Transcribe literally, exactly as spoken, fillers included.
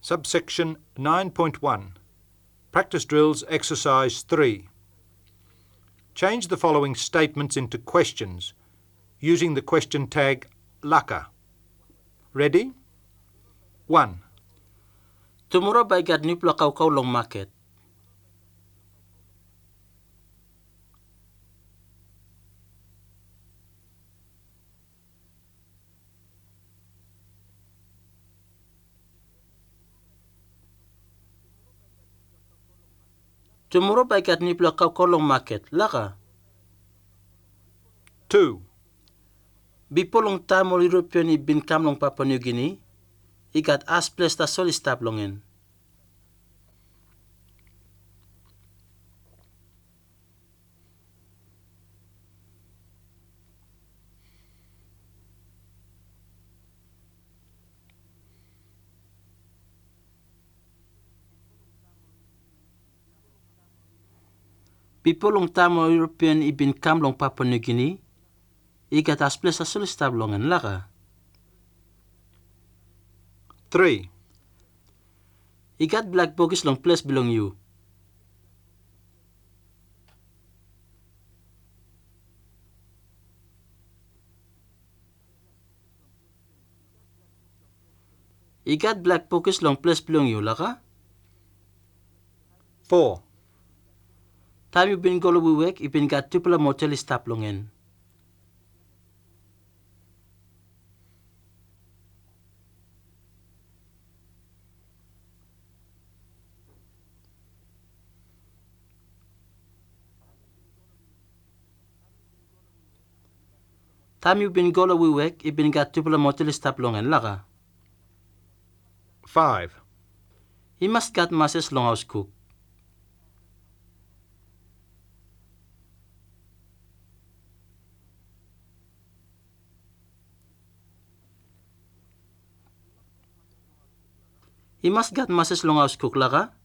Subsection nine point one. Practice Drills Exercise three. Change the following statements into questions using the question tag Laka. Ready? one. Tomorrow by gat new plakaw kaw long market. Tomorrow by gat new plakaw kaw long market. Laka. two. Before long time all European i bin kam long Papua New Guinea, I gat as place ta sol stap longen. Before long time all European i bin kam long Papua New Guinea, I gat as place ta sol stap longen. Laka. three. I gat black bogies long place belong you. I gat black bogies long place belong you. Laka. four. Time you been golo wiwek, I been gat tupula motel stap longen. Time you been golo wiwek, I been gat tupula motel stap longen. Laka. five. He must got masses long house cook. He must got masses long house cook. Laka.